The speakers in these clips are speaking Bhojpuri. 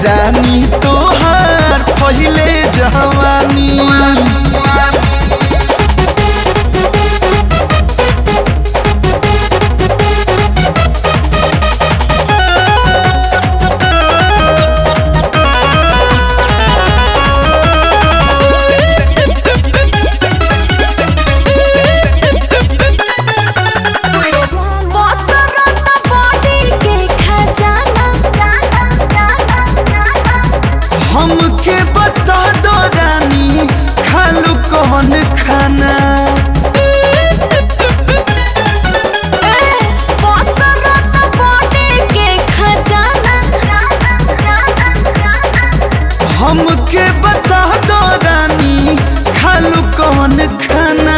रानी तोहार पहिले जवानी। हमके बता दो रानी खालू कौन खाना। हमके बता दो रानी खालू कौन खाना।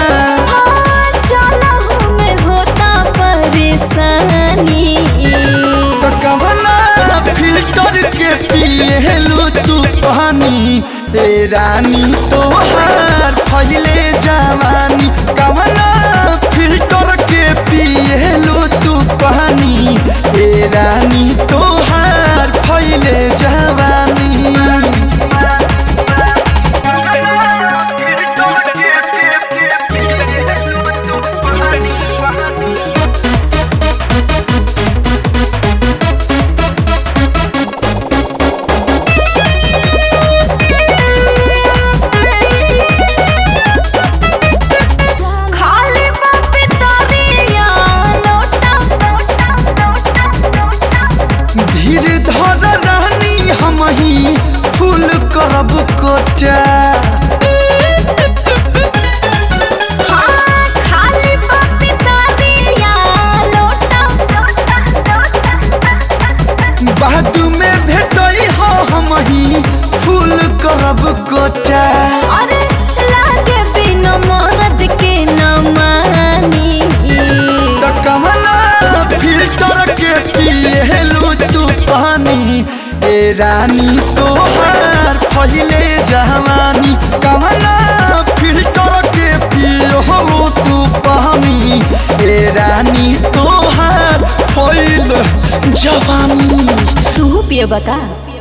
होता परेशानी तो कवना फिल्टर के पिएलू तू पानी ए रानी तोहार पहिले जवानी। कवना फिल्टर के पिएलू तू पानी ए रानी तोहार पहिले जवानी। धीर धर रानी हम ही फूल करब कोटा। बाद में भेटई हो हम ही फूल करब कोटा। अरे लागे बिना मरद के न मानी तो कवना फिल्टर के पिएलू तू पानी ए रानी तोहार पहिले जवानी। कवना फिल्टर के पिएलू तू पानी ए रानी तोहार पहिले जवानी। तू पिए बता।